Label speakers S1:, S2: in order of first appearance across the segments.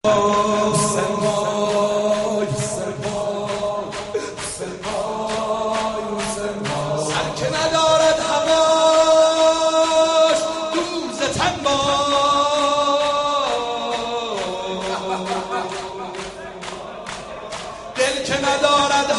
S1: سر که ندارد هواش دوز تن دل که ندارد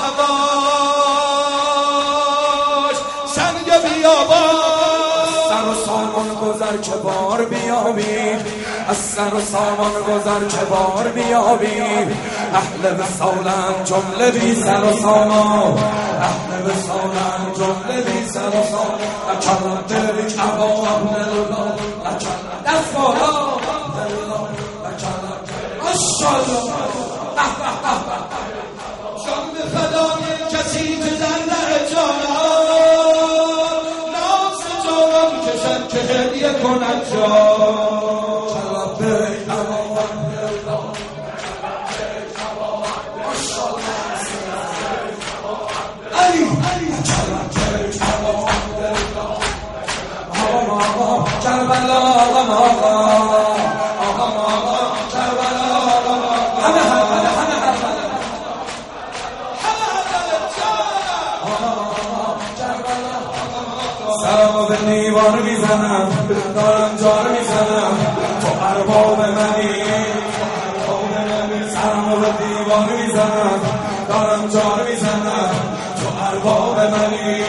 S1: هواش سنگ بیابان
S2: سر و سامان گذر که بار بیابی از سر و سامان گذر که بار بیابی اهل وصالن جمله بی سر و سامان اهل وصالن جمله بی سر و سامان لکلم دل کباب دللا لکلم دست بالا دللا لکلم ماشاءالله
S1: جان به فدای کسی که در جانم ناز جانم کشد که هدیه کند جان
S2: کربلا سرمو به دیوار میزنم دارم جار میزنم تو ارباب منی سرمو به دیوار میزنم دارم جار میزنم تو ارباب منی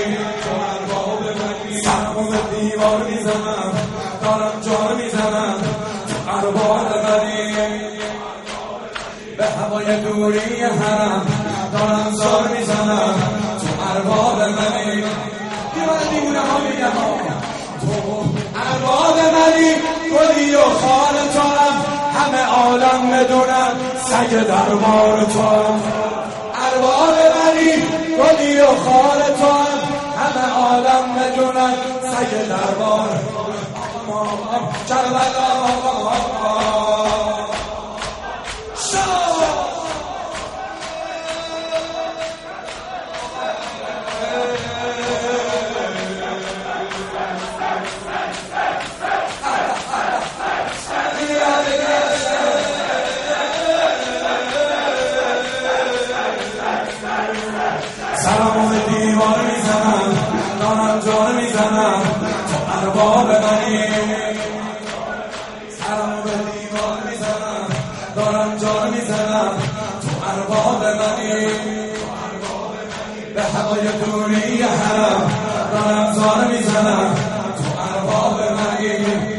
S2: سرمو به دیوار میزنم دارم جار میزنم تو ارباب منی به هوای دوری حرم دارم زار میزنم تو ارباب منی دیوانه ها میگم تو ارباب منی گلی و خال تو هم همه عالم بدونن سگ دربار تو هم ارباب منی گلی و خال تو هم همه عالم بدونن سگ دربار کربلا سرمو به دیوار میزنم دارم جار میزنم تو ارباب منی سرمو به دیوار میزنم دارم جار میزنم تو ارباب منی به هوای دوری حرم دارم زار میزنم تو ارباب منی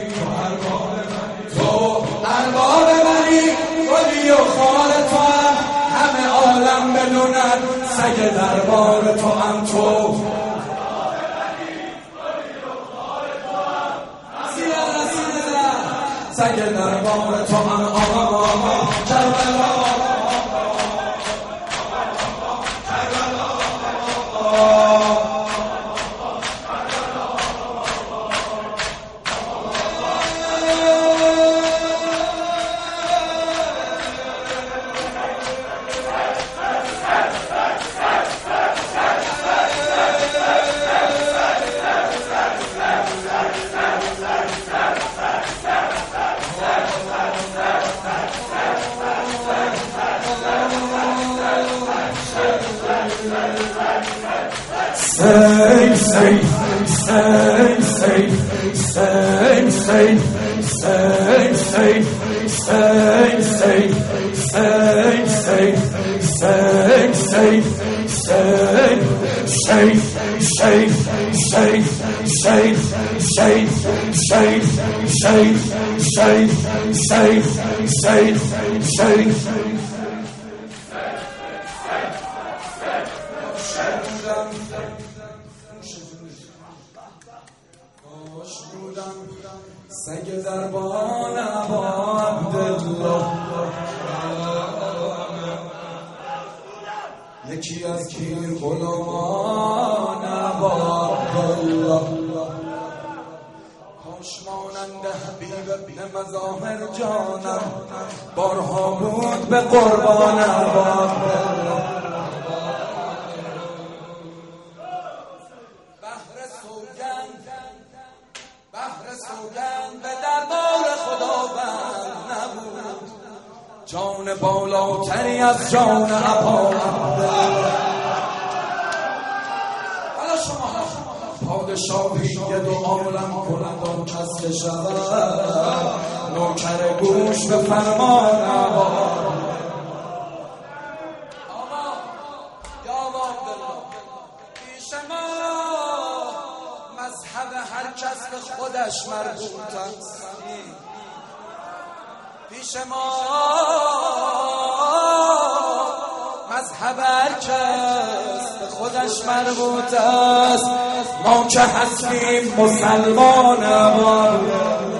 S2: تو ارباب منی گلی و خال تو هم همه عالم بدونن سگ دربار تو هم تو سگ دربار تو هم آقا کربلا سگ دربان ابا عبدالله یکی از پیر غلامان ابا عبدالله کاش مانند حبیب ابن مظاهر جانم بارها بود به قربان ابا عبدالله بهر سوگند به دربار خداوند نبود جان بالاتری از جان عبا پادشاهی دو عالم کند و کس که شود نوکر گوش به فرمان عبا. پیش ما مذهب هر کس به خودش مربوط است. پیش ما مذهب هر کس به خودش مربوط است. ما که هستیم مسلمان